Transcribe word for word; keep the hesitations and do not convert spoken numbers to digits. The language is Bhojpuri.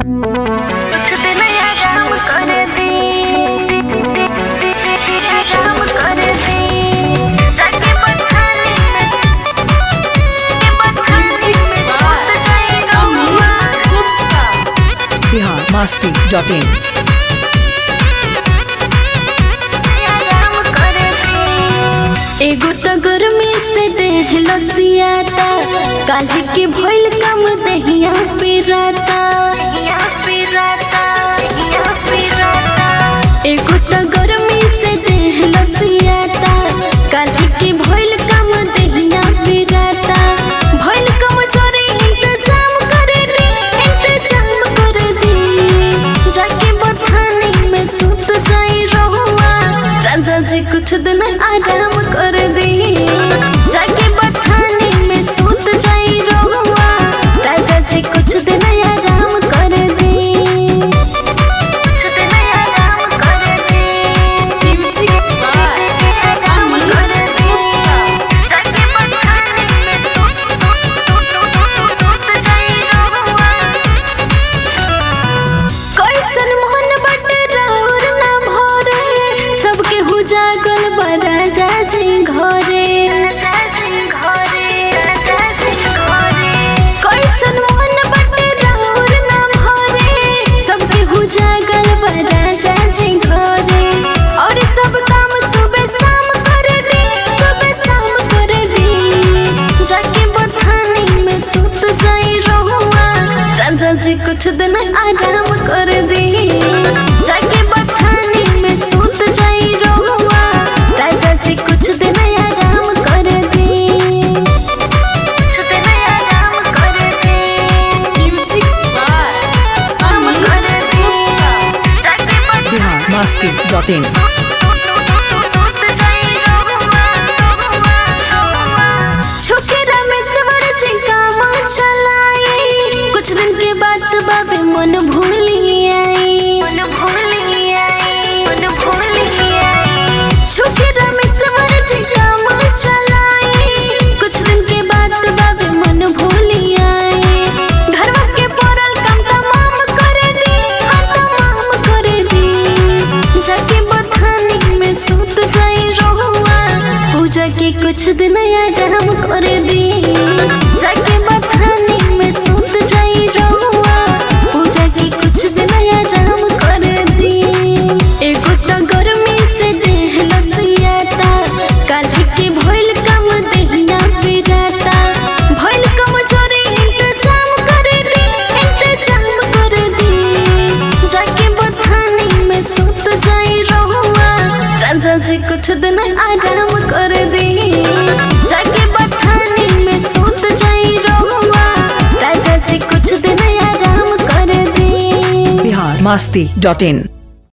कुछ दिन आराम कर दे, आराम कर दे, जाके बठाने में, के बठाने में घुस जाए रहुआ। Bihar Masti dot in. आराम कर दे। एगो त गर्मी से देह लसियाता, काल्हि के भइल काम देहिया पिराता। यहाँ पिराता, यहाँ पिराता। एगो त गर्मी से देह लसियाता, काल्हि के भइल काम देहिया पिराता। भइल काम छोरी इंतजाम कर दे, इंतजाम कर दे, जाके बथानी में सुत जाई रहुआ। राजा जी कुछ दिन आराम कर दे, जाके बथानी में सुत जाई रहुआ। राजा जी कुछ दिन आराम कर दे, कुछ दिन आराम कर दे, आराम कर दे, जाके बठाने में सुत सुत जाए रहुआ। कैसन मोहन बटे राउर ना भरे, सबके हु जागल बा राजा जी घरे। कैसन मोहन बटे राउर ना भरे, सबके हु जागल बा राजा जी घरे। और सब काम सुबह शाम कर दे, सुबह शाम कर दे, जाके बथानी में सुत जाई रहुआ। राजा जी कुछ दिन आराम कर दे, जाके बथानी में सुत जाई रहुआ। राजा जी कुछ दिन आराम कर दे, कुछ दिन आराम कर दे, आराम कर दे, जाके बिहार मस्ती डॉट इन। सुत जाए रहुआ। छोकेरा में सवर जी काम चलाए, कुछ दिन के बाद बाबे मन भूली आई। मन भूल आई, मन भूल आई। छोकेरा में सवर जी काम चलाए, कुछ दिन के बाद बाबे मन भूली आई। घरवा के पड़ल काम तमाम कर दे, हाँ तमाम कर दे, जाके बथानी में सुत जाई रहुआ। पूजा के कुछ दिन आराम कर दे, जाके बथानी में सुत जाई रहुआ। पूजा के कुछ दिन आराम कर दे। एगो त गर्मी से देह लसियाता, काल्हि के भइल काम देहिया पिराता। भइल काम छोरी इंतजाम कर दे, इंतजाम कर दे, जाके बथानी में सुत जाई रहुआ। राजा जी कुछ दिन आराम कर दे, जाके बथानी में सुत जाई रहुआ। राजा जी कुछ दिन आराम कर दे। बिहार मस्ती डॉट इन।